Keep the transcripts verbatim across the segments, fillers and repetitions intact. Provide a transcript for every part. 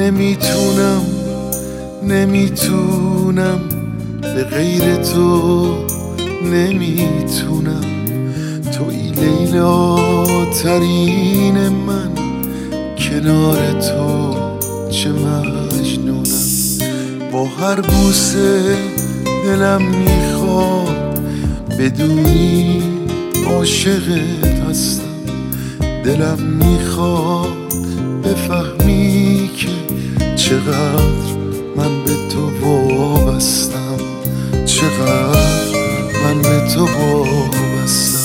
نمیتونم نمیتونم به غیر تو نمیتونم. توی لیلا ترین من، کنار تو چه مجنونم. با هر بوسه دلم میخواد بدونی عاشقت هستم. دلم میخواد بفهمی که چقدر من به تو وابستم، چقدر من به تو وابستم.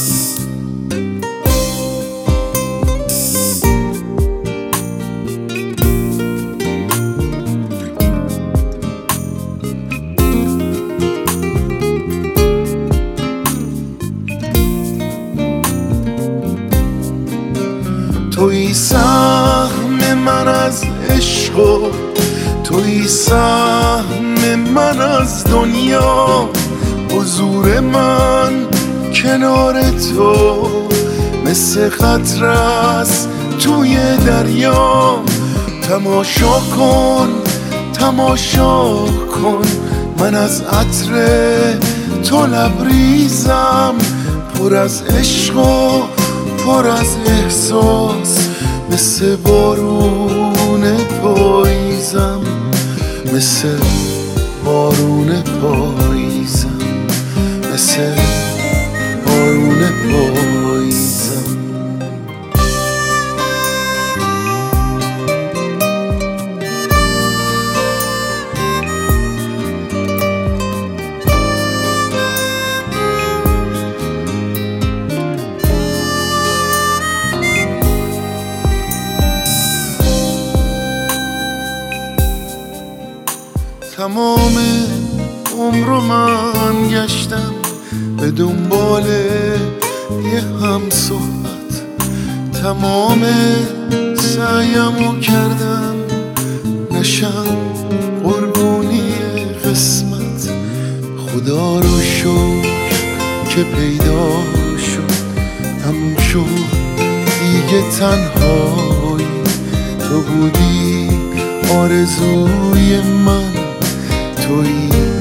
توی سهم من از عشق و توی سهم من از دنیا. حضور من کنار تو مثل قطره است توی دریا. تماشا کن تماشا کن، من از عطر تو لبریزم. پر از عشق و پر از احساس، مثل بارون پاییزم، مثل بارون پاییزم، مثل بارون پاییزم. تمام عمرو من گشتم به دنبال یه هم صحبت. تمام سعیمو کردم نشم قربونی قسمت. خدا رو شکر که پیدا شد، تموم شد دیگه تنهایی. تو بودی آرزوی من، توی